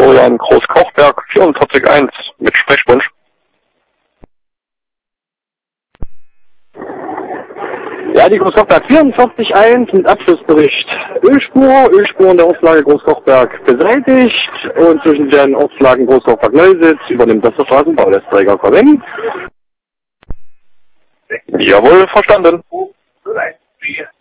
Florian Groß-Kochberg 44.1 mit Sprechwunsch. Ja, die Groß-Kochberg 44.1 mit Abschlussbericht. Ölspur in der Ortslage Groß-Kochberg beseitigt und zwischen den Ortslagen Groß-Kochberg-Neusitz übernimmt das der Straßenbauleisträger. Korrekt? Jawohl, verstanden.